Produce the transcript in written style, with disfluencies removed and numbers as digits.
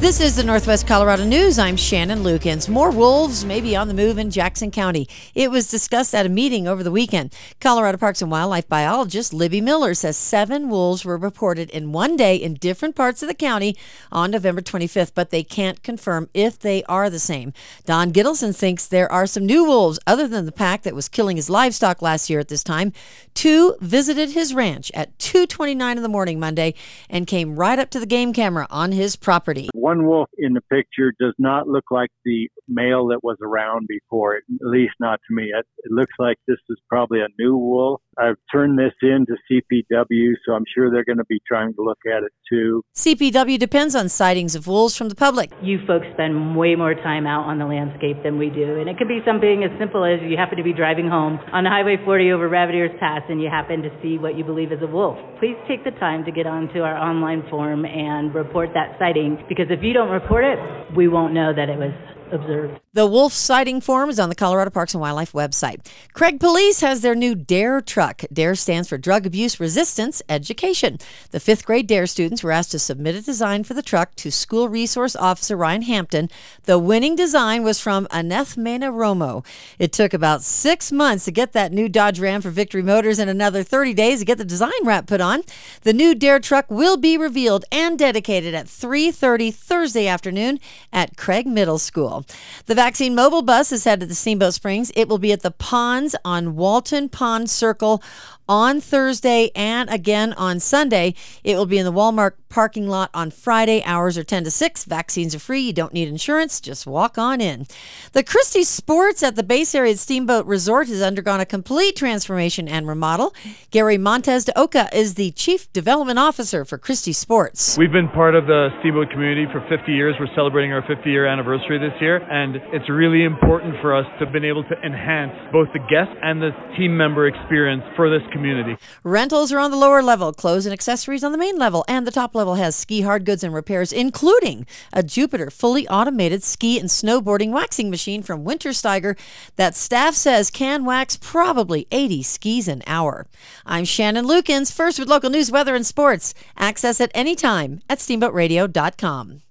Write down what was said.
This is the Northwest Colorado News. I'm Shannon Lukens. More wolves may be on the move in Jackson County. It was discussed at a meeting over the weekend. Colorado Parks and Wildlife biologist Libby Miller says 7 wolves were reported in one day in different parts of the county on November 25th, but they can't confirm if they are the same. Don Gittleson thinks there are some new wolves other than the pack that was killing his livestock last year at this time. 2 visited his ranch at 2:29 in the morning Monday and came right up to the game camera on his property. One wolf in the picture does not look like the male that was around before, at least not to me. It looks like this is probably a new wolf. I've turned this in to CPW, so I'm sure they're going to be trying to look at it too. CPW depends on sightings of wolves from the public. You folks spend way more time out on the landscape than we do, and it could be something as simple as you happen to be driving home on Highway 40 over Rabbit Ears Pass and you happen to see what you believe is a wolf. Please take the time to get onto our online form and report that sighting, because if you don't report it, we won't know that it was observed. The wolf sighting form is on the Colorado Parks and Wildlife website. Craig Police has their new DARE truck. DARE stands for Drug Abuse Resistance Education. The 5th grade DARE students were asked to submit a design for the truck to School Resource Officer Ryan Hampton. The winning design was from Aneth Mena Romo. It took about 6 months to get that new Dodge Ram for Victory Motors and another 30 days to get the design wrap put on. The new DARE truck will be revealed and dedicated at 3:30 Thursday afternoon at Craig Middle School. The Vaccine Mobile Bus is headed to Steamboat Springs. It will be at the ponds on Walton Pond Circle on Thursday and again on Sunday. It will be in the Walmart parking lot on Friday. Hours are 10 to 6. Vaccines are free. You don't need insurance. Just walk on in. The Christie Sports at the base area Steamboat Resort has undergone a complete transformation and remodel. Gary Montez de Oca is the Chief Development Officer for Christie Sports. We've been part of the Steamboat community for 50 years. We're celebrating our 50-year anniversary this year, and it's really important for us to have been able to enhance both the guest and the team member experience for this community. Rentals are on the lower level, clothes and accessories on the main level, and the top level has ski hard goods and repairs, including a Jupiter fully automated ski and snowboarding waxing machine from Wintersteiger that staff says can wax probably 80 skis an hour. I'm Shannon Lukens, first with local news, weather, and sports. Access at any time at steamboatradio.com.